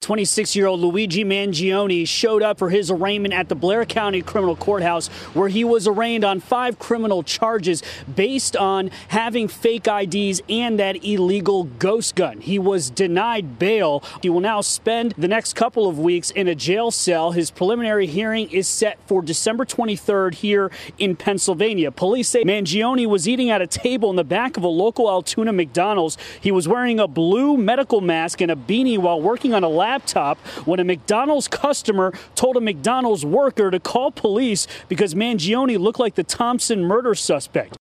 26-year-old Luigi Mangione showed up for his arraignment at the Blair County Criminal Courthouse, where he was arraigned on 5 criminal charges based on having fake IDs and that illegal ghost gun. He was denied bail. He will now spend the next couple of weeks in a jail cell. His preliminary hearing is set for December 23rd here in Pennsylvania. Police say Mangione was eating at a table in the back of a local Altoona McDonald's. He was wearing a blue medical mask and a beanie while working on a laptop when a McDonald's customer told a McDonald's worker to call police because Mangione looked like the Thompson murder suspect.